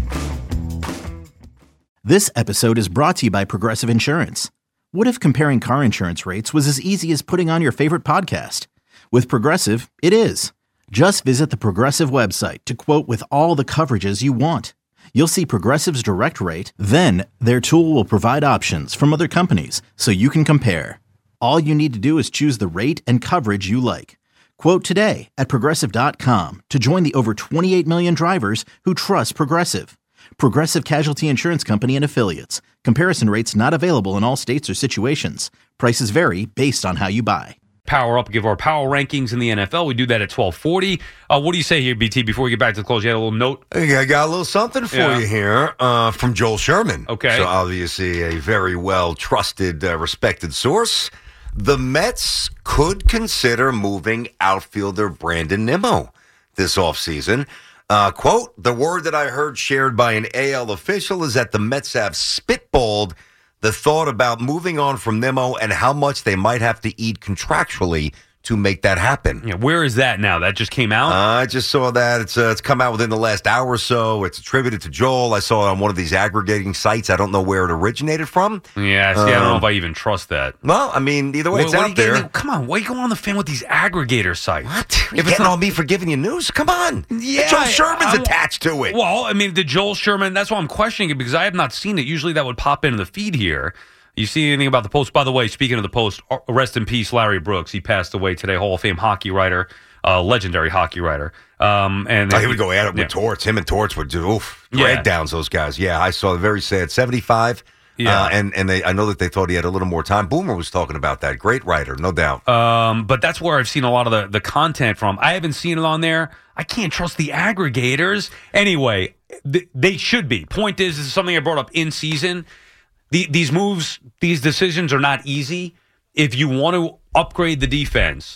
This episode is brought to you by Progressive Insurance. What if comparing car insurance rates was as easy as putting on your favorite podcast? With Progressive, it is. Just visit the Progressive website to quote with all the coverages you want. You'll see Progressive's direct rate, then their tool will provide options from other companies so you can compare. All you need to do is choose the rate and coverage you like. Quote today at progressive dot com to join the over twenty-eight million drivers who trust Progressive. Progressive Casualty Insurance Company and Affiliates. Comparison rates not available in all states or situations. Prices vary based on how you buy. Power up, give our power rankings in the N F L. We do that at twelve forty. Uh, what do you say here, B T, before we get back to the close? You had a little note? Hey, I got a little something for Yeah. you here uh, from Joel Sherman. Okay. So obviously a very well trusted, uh, respected source. The Mets could consider moving outfielder Brandon Nimmo this offseason. Uh, quote, the word that I heard shared by an A L official is that the Mets have spitballed the thought about moving on from Nimmo and how much they might have to eat contractually to make that happen. Yeah, where is that now? That just came out? I just saw that. It's uh, it's come out within the last hour or so. It's attributed to Joel. I saw it on one of these aggregating sites. I don't know where it originated from. Yeah, see, I don't know Um, if I even trust that. Well, I mean, either way, What- it's what are out you getting there. at? Come on, why are you going on the fan with these aggregator sites? What? If If it's it's not on me for giving you news, come on. Yeah, Joel Sherman's I- I- attached to it. Well, I mean, the Joel Sherman, that's why I'm questioning it because I have not seen it. Usually that would pop into the feed here. You see anything about the Post? By the way, speaking of the Post, rest in peace, Larry Brooks. He passed away today, Hall of Fame hockey writer, uh, legendary hockey writer. Um, and Oh, he would go at it yeah. with Torts. Him and Torts would do oof, Yeah. drag downs those guys. Yeah, I saw it. Very sad. seventy-five. Yeah. Uh, and and they, I know that they thought he had a little more time. Boomer was talking about that. Great writer, no doubt. Um, but that's where I've seen a lot of the, the content from. I haven't seen it on there. I can't trust the aggregators. Anyway, th- they should be. Point is, this is something I brought up in season. The, these moves, these decisions are not easy. If you want to upgrade the defense,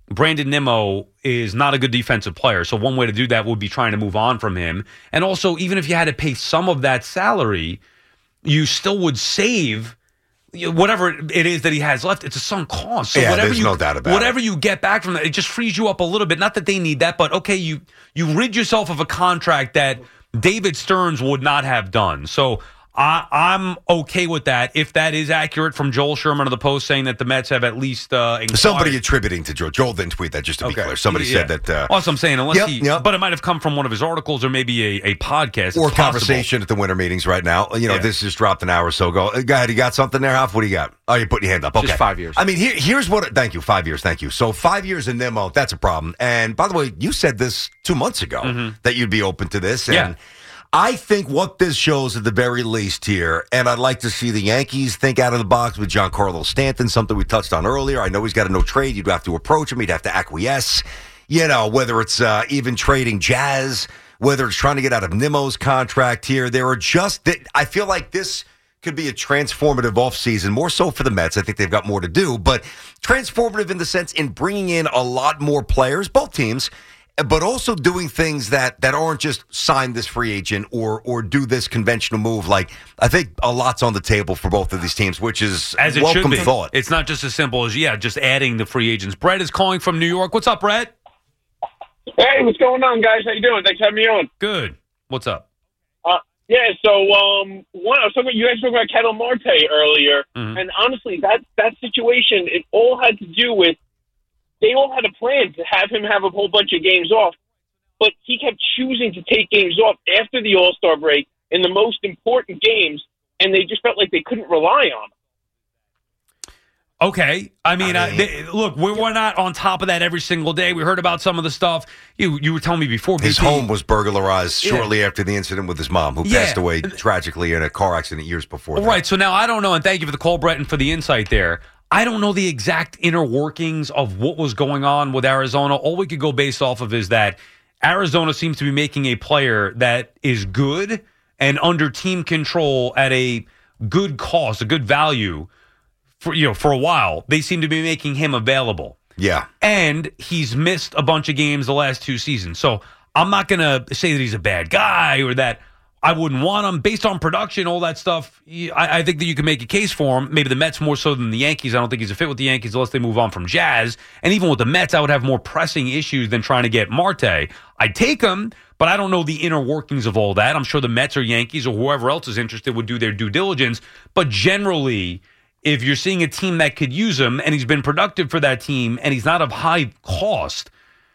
Brandon Nimmo is not a good defensive player. So one way to do that would be trying to move on from him. And also, even if you had to pay some of that salary, you still would save whatever it is that he has left. It's a sunk cost. So yeah, whatever there's you, no doubt about whatever it. you get back from that, it just frees you up a little bit. Not that they need that, but okay, you you rid yourself of a contract that David Stearns would not have done. So I, I'm okay with that. If that is accurate from Joel Sherman of the Post saying that the Mets have at least uh, inquired. Somebody attributing to Joel. Joel didn't tweet that, just to be Okay. clear. Somebody Yeah. said that. Uh, Well, that's what I'm saying. Unless Yep, he, yep. but it might have come from one of his articles or maybe a, a podcast. or It's conversation at the winter meetings right now. You know, Yeah. this just dropped an hour or so ago. Uh, Go ahead, you got something there, Hoff? What do you got? Oh, you're putting your hand up. Okay. Just five years. I mean, here, here's what. Thank you. Five years. Thank you. So five years in Nimmo, that's a problem. And by the way, you said this two months ago Mhm. that you'd be open to this. And Yeah. I think what this shows at the very least here, and I'd like to see the Yankees think out of the box with Giancarlo Stanton, something we touched on earlier. I know he's got a no trade. You'd have to approach him. You'd have to acquiesce. You know, whether it's uh, even trading Jazz, whether it's trying to get out of Nimmo's contract here. There are just, I feel like this could be a transformative offseason, more so for the Mets. I think they've got more to do, but transformative in the sense in bringing in a lot more players, both teams, but also doing things that, that aren't just sign this free agent or or do this conventional move. Like, I think a lot's on the table for both of these teams, which is As it welcome should be. thought. It's not just as simple as, yeah, just adding the free agents. Brett is calling from New York. What's up, Brett? Hey, what's going on, guys? How you doing? Thanks for having me on. Good. What's up? Uh, yeah, so um, one, I was talking, you guys were talking about Ketel Marte earlier, Mhm. and honestly, that that situation, it all had to do with they all had a plan to have him have a whole bunch of games off, but he kept choosing to take games off after the All-Star break in the most important games, and they just felt like they couldn't rely on him. Okay. I mean, I I mean- they, look, we we're not on top of that every single day. We heard about some of the stuff. You you were telling me before. His B P, home was burglarized Yeah. shortly after the incident with his mom, who Yeah. passed away tragically in a car accident years before that. Right. So now I don't know, and thank you for the call, Brett, and for the insight there. I don't know the exact inner workings of what was going on with Arizona. All we could go based off of is that Arizona seems to be making a player that is good and under team control at a good cost, a good value for you know for a while. They seem to be making him available. Yeah. And he's missed a bunch of games the last two seasons. So I'm not going to say that he's a bad guy or that I wouldn't want him based on production, all that stuff. I, I think that you can make a case for him. Maybe the Mets more so than the Yankees. I don't think he's a fit with the Yankees unless they move on from Jazz. And even with the Mets, I would have more pressing issues than trying to get Marte. I'd take him, but I don't know the inner workings of all that. I'm sure the Mets or Yankees or whoever else is interested would do their due diligence. But generally, if you're seeing a team that could use him and he's been productive for that team and he's not of high cost,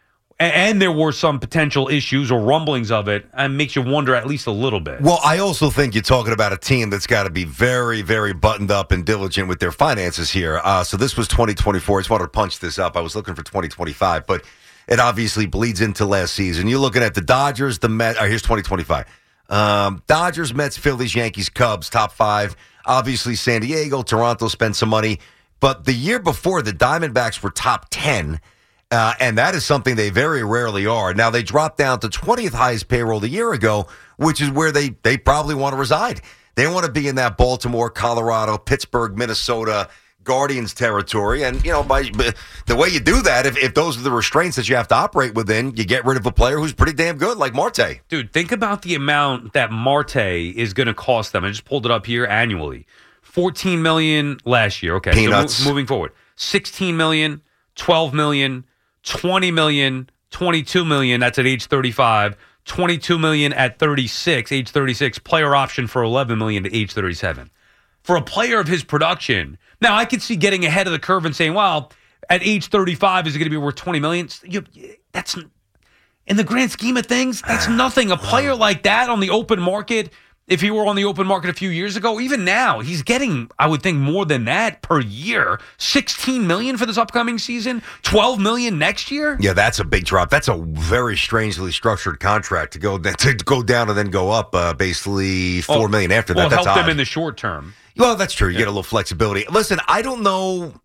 and there were some potential issues or rumblings of it, it makes you wonder at least a little bit. Well, I also think you're talking about a team that's got to be very, very buttoned up and diligent with their finances here. Uh, so this was twenty twenty-four. I just wanted to punch this up. I was looking for twenty twenty-five, but it obviously bleeds into last season. You're looking at the Dodgers, the Mets. Oh, here's twenty twenty-five. Um, Dodgers, Mets, Phillies, Yankees, Cubs, top five. Obviously, San Diego, Toronto spent some money. But the year before, the Diamondbacks were top ten. Uh, and that is something they very rarely are. Now, they dropped down to twentieth highest payroll a year ago, which is where they, they probably want to reside. They want to be in that Baltimore, Colorado, Pittsburgh, Minnesota, Guardians territory. And, you know, by, by the way you do that, if, if those are the restraints that you have to operate within, you get rid of a player who's pretty damn good, like Marte. Dude, think about the amount that Marte is going to cost them. I just pulled it up here annually. fourteen million dollars last year. Okay, Peanuts. So mo- moving forward. sixteen million dollars, twelve million dollars, twenty million dollars, twenty-two million dollars, that's at age thirty-five, twenty-two million dollars at thirty-six, age thirty-six, player option for eleven million dollars to age thirty-seven. For a player of his production, now I could see getting ahead of the curve and saying, well, at age thirty-five, is it going to be worth twenty million dollars? You, that's, in the grand scheme of things, that's nothing. A player like that on the open market, if he were on the open market a few years ago, even now, he's getting, I would think, more than that per year. sixteen million dollars for this upcoming season, twelve million dollars next year. Yeah, that's a big drop. That's a very strangely structured contract to go to go down and then go up uh, basically four Oh, million after that. Well, That's help odd. them in the short term. Well, that's true. You get a little flexibility. Listen, I don't know.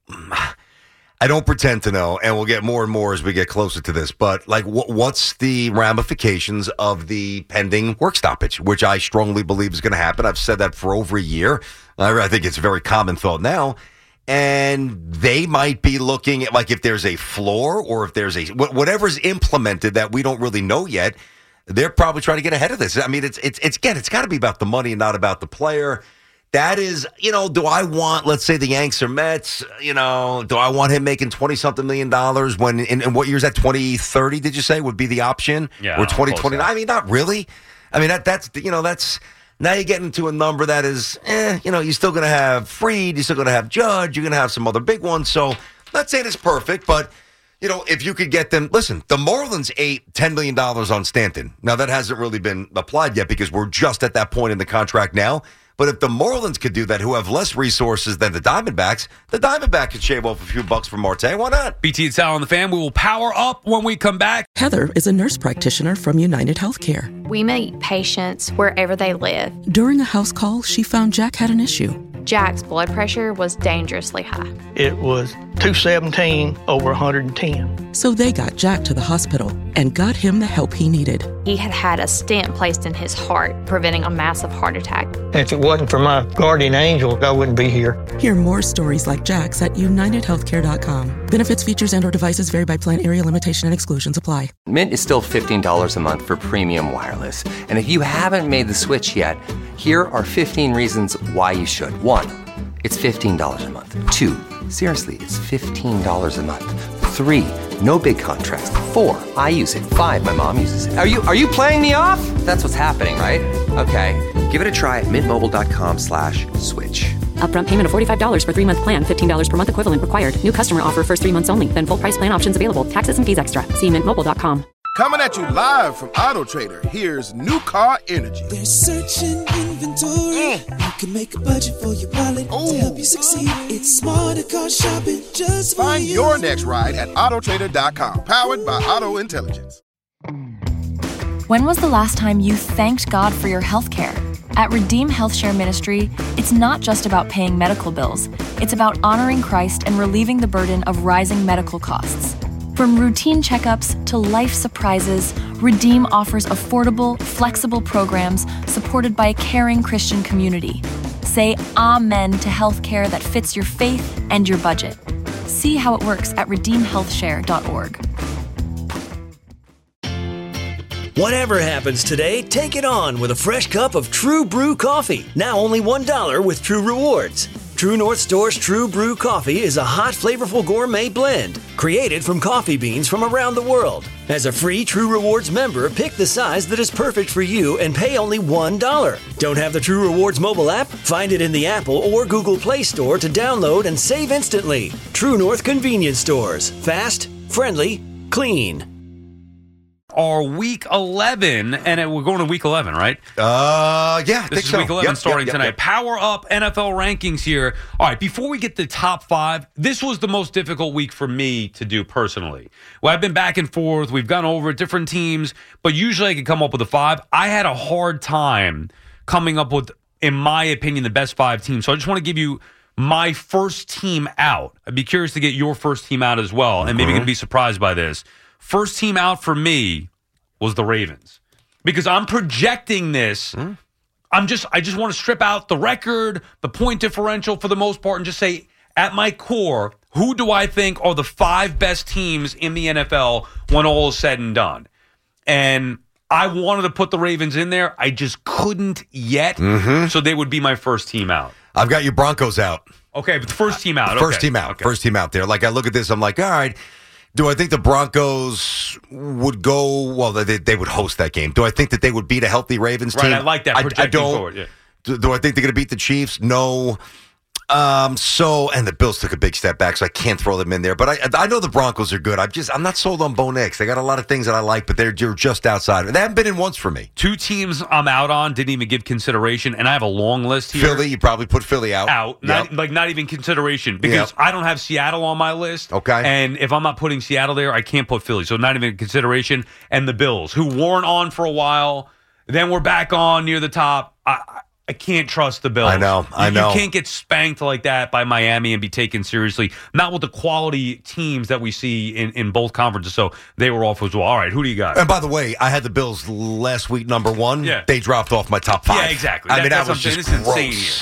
I don't pretend to know, and we'll get more and more as we get closer to this. But like, wh- what's the ramifications of the pending work stoppage, which I strongly believe is going to happen? I've said that for over a year. I, I think it's a very common thought now. And they might be looking at, like, if there's a floor or if there's a wh- whatever's implemented that we don't really know yet, they're probably trying to get ahead of this. I mean, it's it's it's again, it's got to be about the money and not about the player. That is, you know, do I want, let's say the Yanks or Mets, you know, do I want him making twenty-something million dollars when, in, in what year is that, twenty thirty, did you say, would be the option? Yeah. Or twenty twenty-nine? I mean, not really. I mean, that that's, you know, that's, now you're getting to a number that is, eh, you know, you're still going to have Fried, you're still going to have Judge, you're going to have some other big ones. So, not saying it's perfect, but, you know, if you could get them, listen, the Marlins ate ten million dollars on Stanton. Now, that hasn't really been applied yet because we're just at that point in the contract now. But if the Marlins could do that, who have less resources than the Diamondbacks, the Diamondbacks could shave off a few bucks from Marte. Why not? B T and Sal on the Fan. We will power up when we come back. Heather is a nurse practitioner from United Healthcare. We meet patients wherever they live. During a house call, she found Jack had an issue. Jack's blood pressure was dangerously high. It was two seventeen over one hundred ten. So they got Jack to the hospital and got him the help he needed. He had had a stent placed in his heart, preventing a massive heart attack. If it wasn't for my guardian angel, I wouldn't be here. Hear more stories like Jack's at united healthcare dot com. Benefits, features, and or devices vary by plan, area, limitation, and exclusions apply. Mint is still fifteen dollars a month for premium wireless. And if you haven't made the switch yet, here are fifteen reasons why you should. One, it's fifteen dollars a month. Two, seriously, it's fifteen dollars a month. Three, no big contrast. Four, I use it. Five, my mom uses it. Are you are you playing me off? That's what's happening, right? Okay, give it a try at mintmobile.com slash switch. Upfront payment of forty-five dollars for three-month plan, fifteen dollars per month equivalent required. New customer offer first three months only. Then full price plan options available. Taxes and fees extra. See mint mobile dot com. Coming at you live from Auto Trader, here's New Car Energy. There's searching inventory. You can make a budget for your wallet to help you succeed. It's smarter car shopping just for Find you. your next ride at auto trader dot com, powered by Auto Intelligence. When was the last time you thanked God for your health care? At Redeem Health Share Ministry, it's not just about paying medical bills. It's about honoring Christ and relieving the burden of rising medical costs. From routine checkups to life surprises, Redeem offers affordable, flexible programs supported by a caring Christian community. Say amen to healthcare that fits your faith and your budget. See how it works at redeem health share dot org. Whatever happens today, take it on with a fresh cup of True Brew coffee. Now only one dollar with True Rewards. True North Store's True Brew coffee is a hot, flavorful gourmet blend created from coffee beans from around the world. As a free True Rewards member, pick the size that is perfect for you and pay only one dollar. Don't have the True Rewards mobile app? Find it in the Apple or Google Play Store to download and save instantly. True North Convenience Stores. Fast, friendly, clean. Our week eleven, and it, we're going to week eleven, right? Uh, yeah, I This think is so. week eleven Yep, starting yep, yep, tonight. yep. Power up N F L rankings here. All right, before we get to the top five, this was the most difficult week for me to do personally. Well, I've been back and forth. We've gone over different teams, but usually I can come up with a five. I had a hard time coming up with, in my opinion, the best five teams. So I just want to give you my first team out. I'd be curious to get your first team out as well, and maybe you're going to be surprised by this. First team out for me was the Ravens, because I'm projecting this. Mm. I'm just, I just want to strip out the record, the point differential for the most part, and just say, at my core, who do I think are the five best teams in the N F L when all is said and done? And I wanted to put the Ravens in there. I just couldn't yet. Mm-hmm. So they would be my first team out. I've got your Broncos out. Okay, but the first team out. First okay. team out. Okay. First team out there. Like, I look at this, I'm like, all right, do I think the Broncos would go, well, they, they would host that game. Do I think that they would beat a healthy Ravens team? Right, I like that. I, Projecting I don't. forward, yeah. do, do I think they're going to beat the Chiefs? No. Um, so, and the Bills took a big step back, so I can't throw them in there. But I I know the Broncos are good. I'm just, I'm not sold on Bo Nix. They got a lot of things that I like, but they're, they're just outside. They haven't been in once for me. Two teams I'm out on, didn't even give consideration, and I have a long list here. Philly, you probably put Philly out. Out, not, Yep. like not even consideration, because Yep. I don't have Seattle on my list. Okay. And if I'm not putting Seattle there, I can't put Philly, so not even consideration. And the Bills, who weren't on for a while, then we're back on near the top. I, I can't trust the Bills. I know, I You- know. You can't get spanked like that by Miami and be taken seriously. Not with the quality teams that we see in, in both conferences. So they were off as well. All right, who do you got? And by the way, I had the Bills last week number one. Yeah. They dropped off my top five. Yeah, exactly. I That- mean, that's that was what I'm just saying. This is insane gross. here.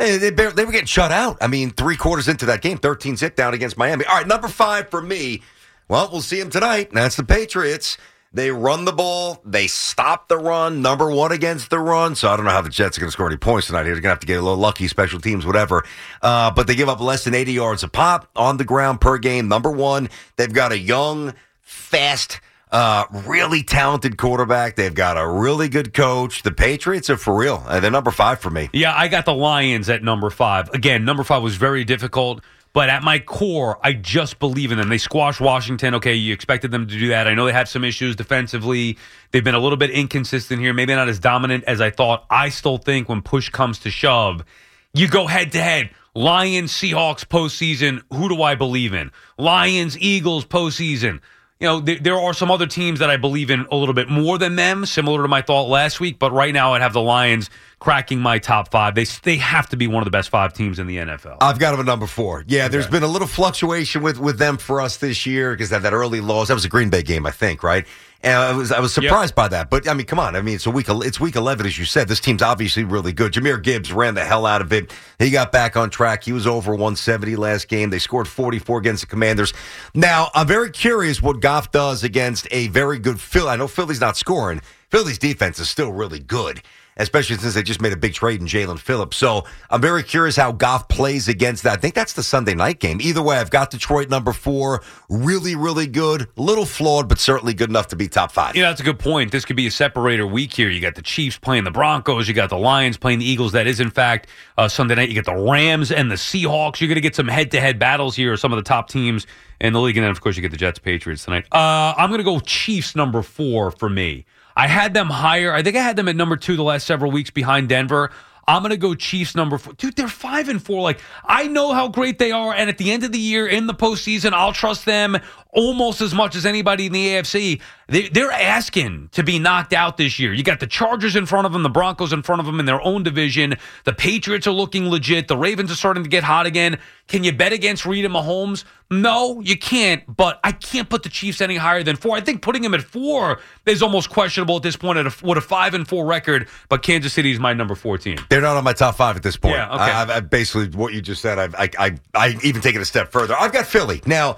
They, they, barely, they were getting shut out. I mean, three quarters into that game, thirteen zip down against Miami. All right, number five for me. Well, we'll see them tonight. That's the Patriots. They run the ball. They stop the run. Number one against the run. So I don't know how the Jets are going to score any points tonight. They're going to have to get a little lucky, special teams, whatever. Uh, but they give up less than eighty yards a pop on the ground per game. Number one, they've got a young, fast, uh, really talented quarterback. They've got a really good coach. The Patriots are for real. Uh, they're number five for me. Yeah, I got the Lions at number five. Again, number five was very difficult. But at my core, I just believe in them. They squashed Washington. Okay, you expected them to do that. I know they had some issues defensively. They've been a little bit inconsistent here, maybe not as dominant as I thought. I still think when push comes to shove, you go head-to-head. Lions, Seahawks postseason, who do I believe in? Lions, Eagles postseason. You know, th- there are some other teams that I believe in a little bit more than them, similar to my thought last week. But right now, I'd have the Lions cracking my top five. They they have to be one of the best five teams in the N F L. I've got them at number four. Yeah, there's Okay. been a little fluctuation with, with them for us this year because that, that early loss. That was a Green Bay game, I think, right? And I was I was surprised by that. But I mean, come on. I mean, it's a week. It's week eleven, as you said. This team's obviously really good. Jahmyr Gibbs ran the hell out of it. He got back on track. He was over one seventy last game. They scored forty-four against the Commanders. Now, I'm very curious what Goff does against a very good Philly. I know Philly's not scoring. Philly's defense is still really good, especially since they just made a big trade in Jalen Phillips. So I'm very curious how Goff plays against that. I think that's the Sunday night game. Either way, I've got Detroit number four. Really, really good. Little flawed, but certainly good enough to be top five. Yeah, that's a good point. This could be a separator week here. You got the Chiefs playing the Broncos. You got the Lions playing the Eagles. That is, in fact, uh, Sunday night. You get the Rams and the Seahawks. You're going to get some head-to-head battles here. Some of the top teams in the league. And then, of course, you get the Jets, Patriots tonight. Uh, I'm going to go Chiefs number four for me. I had them higher. I think I had them at number two the last several weeks behind Denver. I'm going to go Chiefs number four. Dude, they're five and four. Like, I know how great they are. And at the end of the year, in the postseason, I'll trust them almost as much as anybody in the A F C. They, they're asking to be knocked out this year. You got the Chargers in front of them, the Broncos in front of them in their own division. The Patriots are looking legit. The Ravens are starting to get hot again. Can you bet against Reed and Mahomes? No, you can't. But I can't put the Chiefs any higher than four. I think putting them at four is almost questionable at this point at a, with a five and four record. But Kansas City is my number four team. They're not on my top five at this point. Yeah, okay. I, I've, I've basically what you just said. I've, I, I, I even take it a step further. I've got Philly now.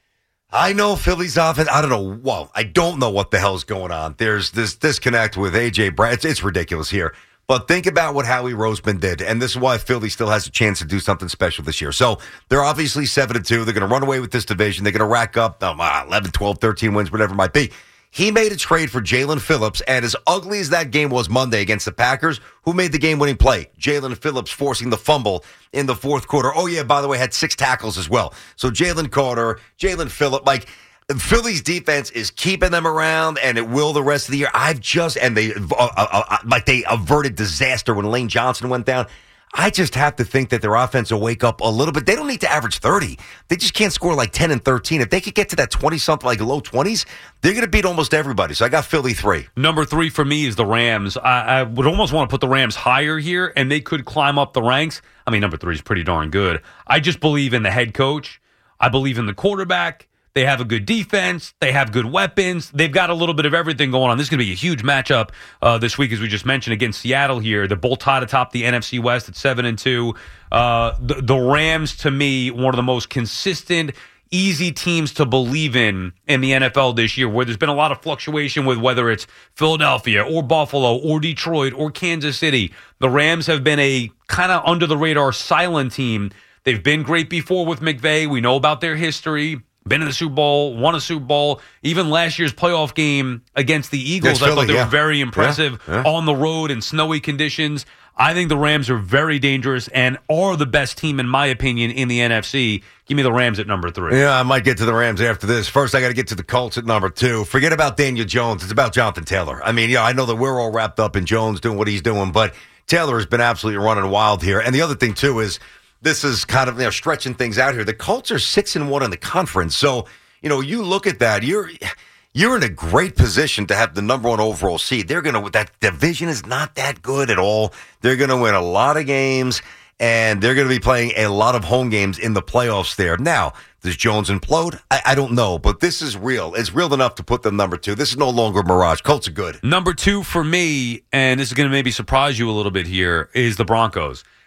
I know Philly's offense. I don't know. Well, I don't know what the hell's going on. There's this disconnect with A J Brown. It's, it's ridiculous here. But think about what Howie Roseman did, and this is why Philly still has a chance to do something special this year. So they're obviously seven and two. They're going to run away with this division. They're going to rack up um, eleven, twelve, thirteen wins, whatever it might be. He made a trade for Jalen Phillips, and as ugly as that game was Monday against the Packers, who made the game-winning play? Jalen Phillips forcing the fumble in the fourth quarter. Oh, yeah, by the way, had six tackles as well. So Jalen Carter, Jalen Phillips, like, Philly's defense is keeping them around, and it will the rest of the year. I've just, and they, uh, uh, uh, like, they averted disaster when Lane Johnson went down. I just have to think that their offense will wake up a little bit. They don't need to average thirty. They just can't score like ten and thirteen. If they could get to that twenty-something, like low twenties, they're going to beat almost everybody. So I got Philly three. Number three for me is the Rams. I, I would almost want to put the Rams higher here, and they could climb up the ranks. I mean, number three is pretty darn good. I just believe in the head coach. I believe in the quarterback. They have a good defense. They have good weapons. They've got a little bit of everything going on. This is going to be a huge matchup uh, this week, as we just mentioned, against Seattle here. They're both tied atop the N F C West at seven and two. Uh, the, the Rams, to me, one of the most consistent, easy teams to believe in in the N F L this year, where there's been a lot of fluctuation with whether it's Philadelphia or Buffalo or Detroit or Kansas City. The Rams have been a kind of under-the-radar silent team. They've been great before with McVay. We know about their history. Been in the Super Bowl, won a Super Bowl. Even last year's playoff game against the Eagles, Against I Philly, thought they yeah. were very impressive Yeah, yeah. on the road in snowy conditions. I think the Rams are very dangerous and are the best team, in my opinion, in the N F C. Give me the Rams at number three. Yeah, I might get to the Rams after this. First, I got to get to the Colts at number two. Forget about Daniel Jones. It's about Jonathan Taylor. I mean, yeah, I know that we're all wrapped up in Jones doing what he's doing, but Taylor has been absolutely running wild here. And the other thing, too, is this is kind of, you know, stretching things out here. The Colts are six and one in the conference. So, you know, you look at that, you're you're in a great position to have the number one overall seed. They're going to, that division is not that good at all. They're going to win a lot of games, and they're going to be playing a lot of home games in the playoffs there. Now, does Jones implode? I, I don't know, but this is real. It's real enough to put them number two. This is no longer a mirage. Colts are good. Number two for me, and this is going to maybe surprise you a little bit here, is the Broncos.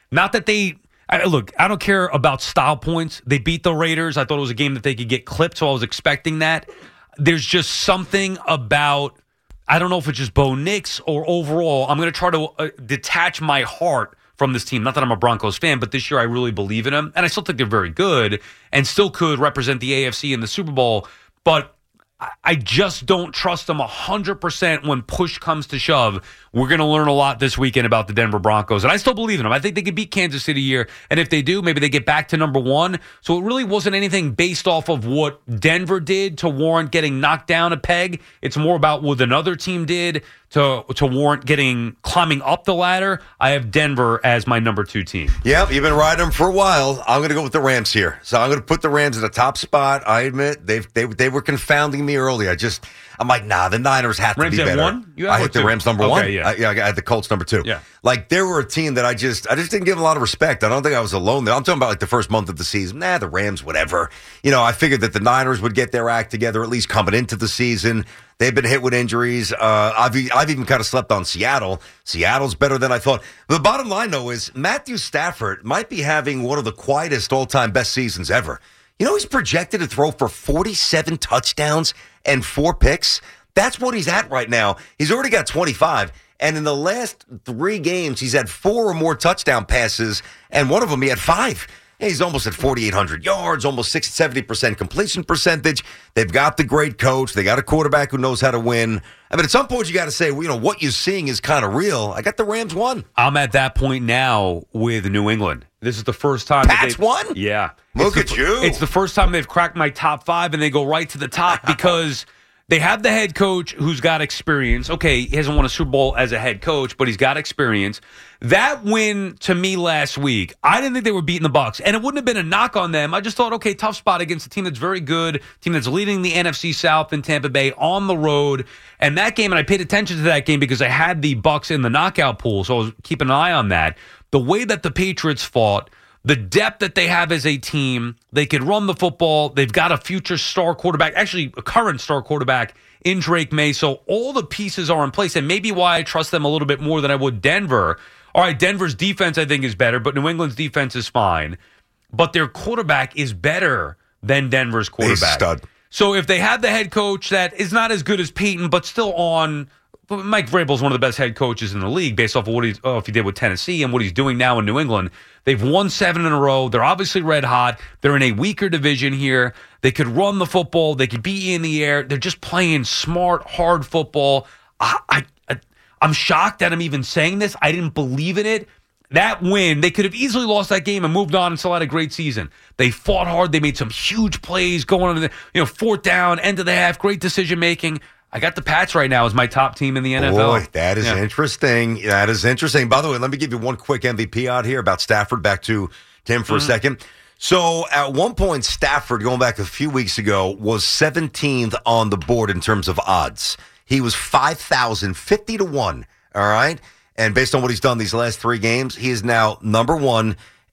Not that they I, look, I don't care about style points. They beat the Raiders. I thought it was a game that they could get clipped, so I was expecting that. There's just something about, I don't know if it's just Bo Nix or overall, I'm going to try to uh, detach my heart from this team. Not that I'm a Broncos fan, but this year I really believe in them, and I still think they're very good and still could represent the A F C in the Super Bowl, but I just don't trust them one hundred percent when push comes to shove. We're going to learn a lot this weekend about the Denver Broncos, and I still believe in them. I think they could beat Kansas City here, and if they do, maybe they get back to number one. So it really wasn't anything based off of what Denver did to warrant getting knocked down a peg. It's more about what another team did to to warrant getting climbing up the ladder. I have Denver as my number two team. Yep, you've been riding them for a while. I'm going to go with the Rams here. So I'm going to put the Rams in the top spot. I admit they've they they were confounding me early. I just I'm like, nah, the Niners have to Rams be at better. one? You have I or hit the two? Rams number Okay, one. yeah. I, yeah, I had the Colts number two. Yeah. Like they were a team that I just I just didn't give a lot of respect. I don't think I was alone there. I'm talking about like the first month of the season. Nah, the Rams, whatever. You know, I figured that the Niners would get their act together at least coming into the season. They've been hit with injuries. Uh, I've I've even kind of slept on Seattle. Seattle's better than I thought. The bottom line, though, is Matthew Stafford might be having one of the quietest all-time best seasons ever. You know, he's projected to throw for forty-seven touchdowns and four picks. That's what he's at right now. He's already got twenty-five. And in the last three games, he's had four or more touchdown passes, and one of them he had five. He's almost at forty-eight hundred yards, almost sixty, seventy percent completion percentage. They've got the great coach. They got a quarterback who knows how to win. I mean, at some point, you got to say, well, you know, what you're seeing is kind of real. I got the Rams one. I'm at that point now with New England. This is the first time. Pats won? Yeah. Look It's at the- you. It's the first time they've cracked my top five, and they go right to the top because they have the head coach who's got experience. Okay, he hasn't won a Super Bowl as a head coach, but he's got experience. That win to me last week, I didn't think they were beating the Bucs, and it wouldn't have been a knock on them. I just thought, okay, tough spot against a team that's very good, team that's leading the N F C South in Tampa Bay on the road. And that game, and I paid attention to that game because I had the Bucs in the knockout pool, so I was keeping an eye on that. The way that the Patriots fought, the depth that they have as a team, they could run the football. They've got a future star quarterback, actually a current star quarterback in Drake May. So all the pieces are in place, and maybe why I trust them a little bit more than I would Denver. All right, Denver's defense I think is better, but New England's defense is fine. But their quarterback is better than Denver's quarterback. He's a stud. So if they have the head coach that is not as good as Peyton, but still on. Mike Vrabel's one of the best head coaches in the league based off of what he's, oh, if he did with Tennessee and what he's doing now in New England. They've won seven in a row. They're obviously red hot. They're in a weaker division here. They could run the football. They could be in the air. They're just playing smart, hard football. I, I, I, I'm shocked that I'm even saying this. I didn't believe in it. That win, they could have easily lost that game and moved on and still had a great season. They fought hard. They made some huge plays going on the, you know, fourth down, end of the half, great decision making. I got the Pats right now as my top team in the N F L. Boy, that is Yeah. interesting. That is interesting. By the way, let me give you one quick M V P out here about Stafford. Back to Tim for Mhm. a second. So at one point, Stafford, going back a few weeks ago, was seventeenth on the board in terms of odds. He was five thousand fifty to one, all right? And based on what he's done these last three games, he is now number one,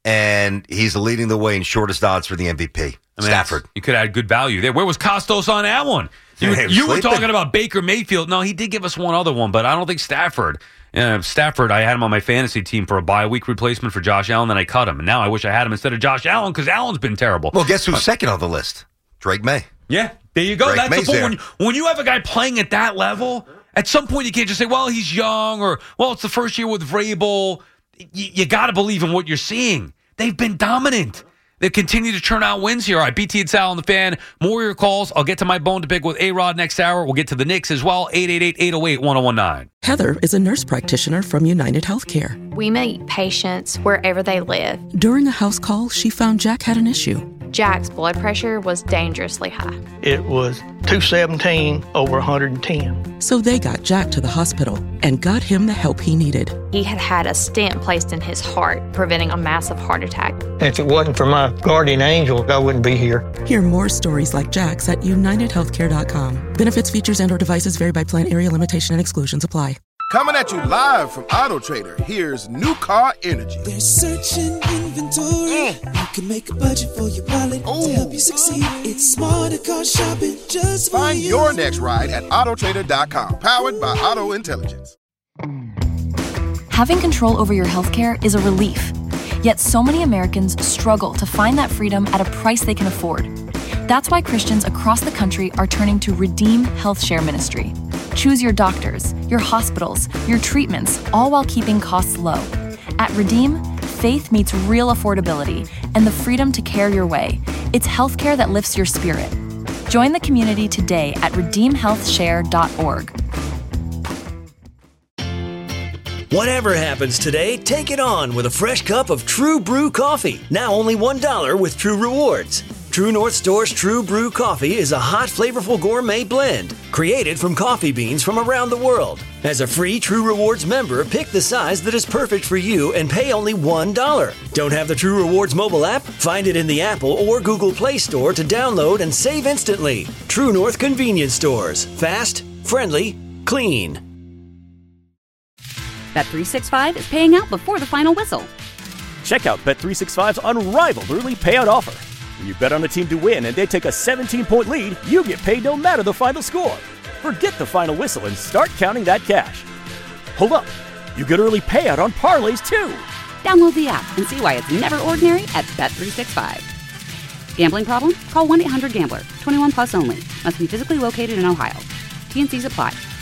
and he's leading the way in shortest odds for the M V P. I mean, Stafford. You could add good value there. Where was Costos on that one? You, Yeah, he was you were sleeping. talking about Baker Mayfield. No, he did give us one other one, but I don't think Stafford. Uh, Stafford, I had him on my fantasy team for a bye week replacement for Josh Allen, then I cut him. And now I wish I had him instead of Josh Allen because Allen's been terrible. Well, guess who's second on the list? Drake May. Yeah, there you go. Drake That's May's the point. there. When you, when you have a guy playing at that level, at some point you can't just say, well, he's young or, well, it's the first year with Vrabel. Y- you got to believe in what you're seeing. They've been dominant. They continue to churn out wins here. All right, B T and Sal on the Fan. More of your calls. I'll get to my bone to pick with A-Rod next hour. We'll get to the Knicks as well. eight eight eight, eight oh eight, one oh one nine. Heather is a nurse practitioner from United Healthcare. We meet patients wherever they live. During a house call, she found Jack had an issue. Jack's blood pressure was dangerously high. It was two seventeen over one hundred ten. So they got Jack to the hospital and got him the help he needed. He had had a stent placed in his heart, preventing a massive heart attack. If it wasn't for my guardian angel, I wouldn't be here. Hear more stories like Jack's at united healthcare dot com. Benefits, features, and or devices vary by plan, area limitation, and exclusions apply. Coming at you live from Auto Trader, here's New Car Energy. They're searching inventory. You can make a budget for your wallet to help you succeed. It's smarter car shopping just for Find you. your next ride at auto trader dot com, powered by Auto Intelligence. Having control over your healthcare is a relief. Yet so many Americans struggle to find that freedom at a price they can afford. That's why Christians across the country are turning to Redeem Health Share Ministry. Choose your doctors, your hospitals, your treatments, all while keeping costs low. At Redeem, faith meets real affordability and the freedom to care your way. It's healthcare that lifts your spirit. Join the community today at redeem health share dot org. Whatever happens today, take it on with a fresh cup of True Brew coffee. Now only one dollar with True Rewards. True North Store's True Brew coffee is a hot, flavorful gourmet blend created from coffee beans from around the world. As a free True Rewards member, pick the size that is perfect for you and pay only one dollar. Don't have the True Rewards mobile app? Find it in the Apple or Google Play Store to download and save instantly. True North Convenience Stores. Fast, friendly, clean. Bet three sixty-five is paying out before the final whistle. Check out Bet three sixty-five's unrivaled early payout offer. When you bet on a team to win and they take a seventeen-point lead, you get paid no matter the final score. Forget the final whistle and start counting that cash. Hold up. You get early payout on parlays, too. Download the app and see why it's never ordinary at Bet three sixty-five. Gambling problem? Call one eight hundred gambler. twenty-one plus only. Must be physically located in Ohio. T and C's apply.